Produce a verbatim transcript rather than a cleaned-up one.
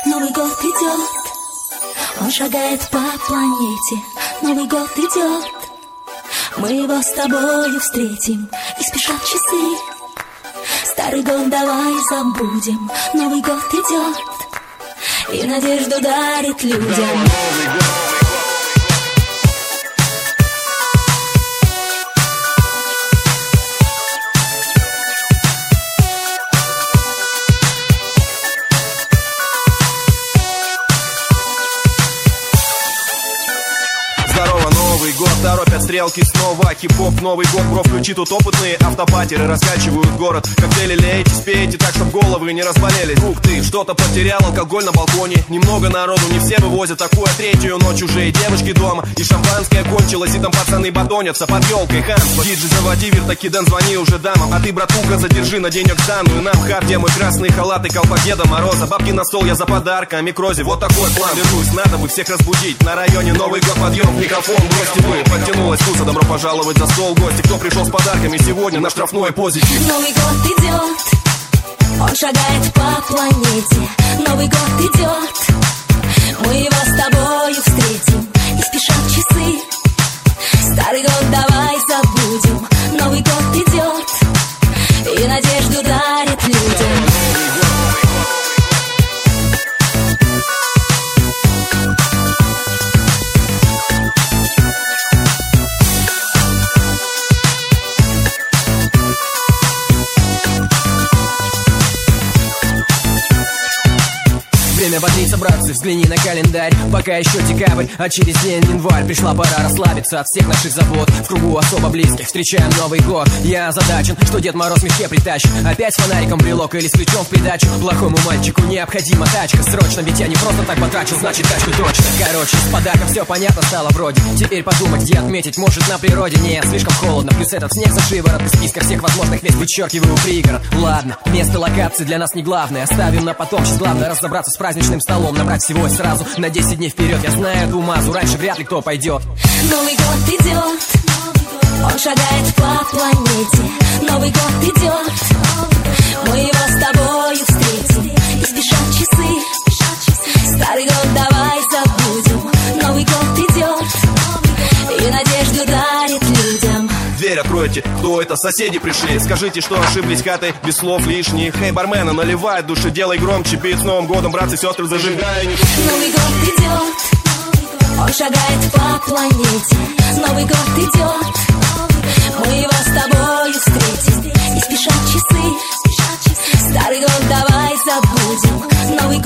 Новый год идет, он шагает по планете. Новый год идет, мы его с тобою встретим. И спешат часы, старый год давай забудем. Новый год идет, и надежду дарит людям. Новый год, торопят стрелки снова. Хип-хоп, Новый год, бро, включи тут опытные автопатеры раскачивают город. Коктейли лейте, спейте так, чтоб головы не разболелись. Ух ты, что-то потерял, алкоголь на балконе. Немного народу, не все вывозят такую, а третью ночь уже и девочки дома. И шампанское кончилось, и там пацаны батонятся под елкой хамство. Диджей заводи, вертакидан, звони уже дамам. А ты, братуха, задержи на денег данную. Нам хат, где мой красный халат и колпак Деда Мороза. Бабки на стол, я за подарками Крози. Вот такой план, вернусь, надо бы всех разбудить. На районе Новый год, подъем, микрофон, бросьте вы. Подтянулась туса, добро пожаловать за стол. Гости, кто пришел с подарками сегодня на штрафной позитив. Новый год идет, он шагает по планете. Новый год идет, мы его с тобою встретим. И спешат часы, старый год давай забудем. Новый год идет, и надежду дарит людям. Время бодриться, братцы, взгляни на календарь. Пока еще декабрь, а через день январь. Пришла пора расслабиться от всех наших забот. В кругу особо близких встречаем Новый год. Я озадачен, что Дед Мороз в мешке притащит. Опять с фонариком брелок или с ключом в придачу. Плохому мальчику необходима тачка. Срочно, ведь я не просто так потрачу, значит тачку точно. Короче, с подарком все понятно стало вроде. Теперь подумать, где отметить, может на природе. Не, слишком холодно, плюс этот снег за шиворот. Из списка всех возможных мест вычеркиваю пригород. Ладно, место локации для нас не главное. Оставим на потом, сейчас главное разобраться с праздничным столом. Набрать всего и сразу на десять дней вперед. Я знаю эту мазу, раньше вряд ли кто пойдет. Новый год идет, он шагает по планете. Новый год идет, мы его с тобою встретим. И спешат часы, старый год давай забудем. Новый год идет, и надежду дарит людям. Дверь откройте, кто это, соседи пришли. Скажите, что ошиблись хатой, без слов лишних. Эй, бармена, наливай души, делай громче. Бит с Новым годом, братцы, сестры, зажигай. Новый год идет, он шагает по планете. Новый год идет, мы его с тобою встретим. И спешат часы, старый год давай забудем. Новый